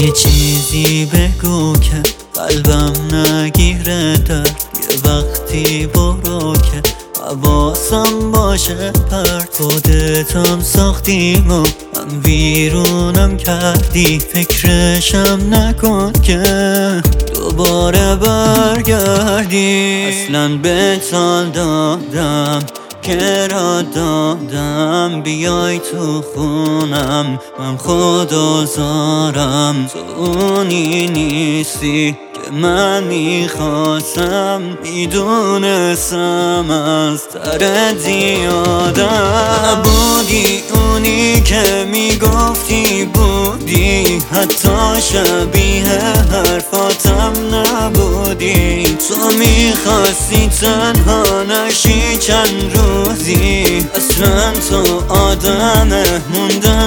یه چیزی بگو که قلبم نگیره درد، یه وقتی برو که حواسم باشه پرت. خودتم ساختیم و من ویرونم کردی، فکرشم نکن که دوباره برگردی. اصلا به تال دادم که را دادم بیای تو خونم، من خودآزارم. تو اونی نیستی که من میخواستم، میدونستم از تر زیادم. نبودی اونی که میگفتی بودی، حتی شبیه حرفاتم نبودی. تو میخواستی تنها نشی چند روزی، اصلا تو آدم موندن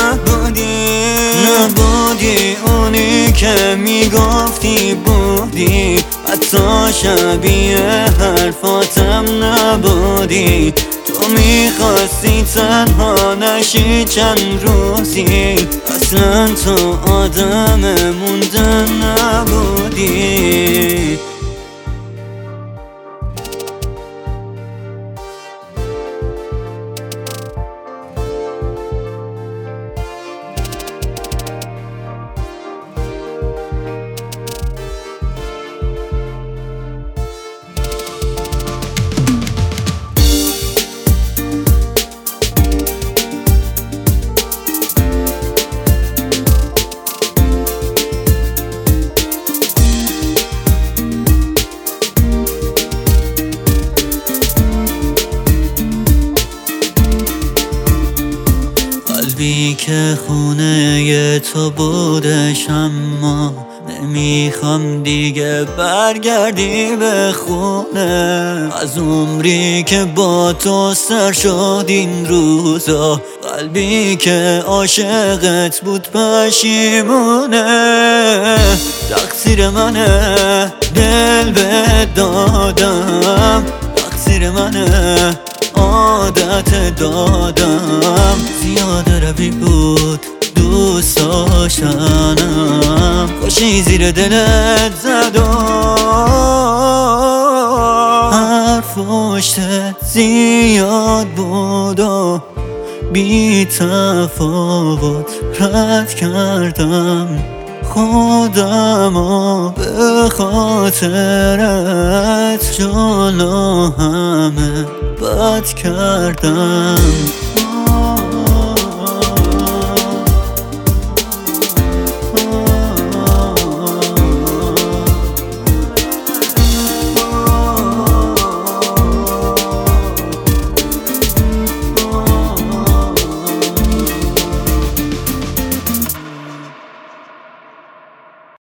نبودی اونی که میگفتی بودی، حتی شبیه حرفاتم نبودی. تو میخواستی تنها نشی چند روزی، اصلا تو آدم موندن نبودی. قلبی که خونه تو بودش، اما نمیخوام دیگه برگردی به خونه. از عمری که با تو سر شد این روزا، قلبی که عاشقت بود پشیمونه. تقصیر منه دل به دادم، تقصیر منه عادت دادم. زیاده روی بود دوست داشتنم، خوشی زیر دلت زد و حرف پشتت زیاد بود و بی تفاوت رد کردم خودمو به خاطرت. جلو همه بد کردم.